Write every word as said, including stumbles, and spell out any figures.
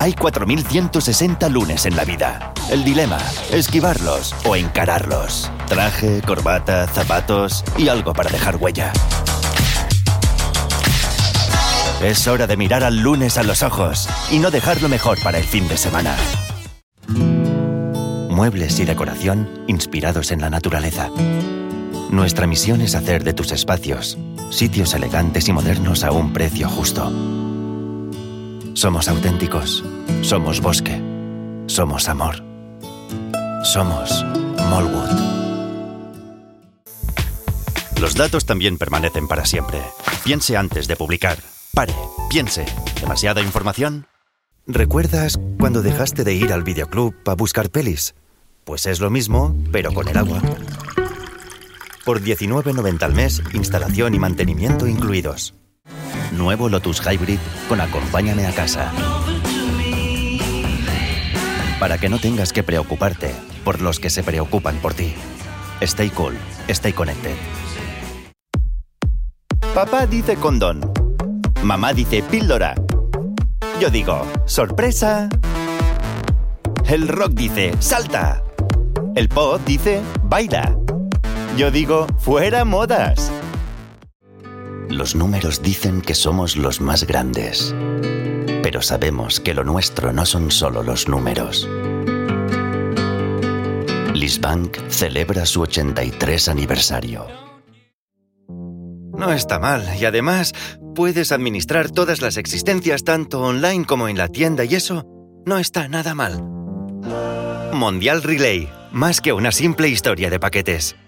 Hay cuatro mil ciento sesenta lunes en la vida. El dilema, esquivarlos o encararlos. Traje, corbata, zapatos y algo para dejar huella. Es hora de mirar al lunes a los ojos y no dejar lo mejor para el fin de semana. Muebles y decoración inspirados en la naturaleza. Nuestra misión es hacer de tus espacios sitios elegantes y modernos a un precio justo. Somos auténticos. Somos bosque. Somos amor. Somos Mallwood. Los datos también permanecen para siempre. Piense antes de publicar. Pare, piense. ¿Demasiada información? ¿Recuerdas cuando dejaste de ir al videoclub a buscar pelis? Pues es lo mismo, pero con el agua. Por diecinueve noventa al mes, instalación y mantenimiento incluidos. Nuevo Lotus Hybrid con Acompáñame a casa. Para que no tengas que preocuparte por los que se preocupan por ti. Stay cool, stay connected. Papá dice condón. Mamá dice píldora. Yo digo, ¡sorpresa! El rock dice, ¡salta! El pop dice, ¡baila! Yo digo, ¡fuera modas! Los números dicen que somos los más grandes. Pero sabemos que lo nuestro no son solo los números. Lisbank celebra su ochenta y tres aniversario. No está mal, y además puedes administrar todas las existencias tanto online como en la tienda, y eso no está nada mal. Mondial Relay, más que una simple historia de paquetes.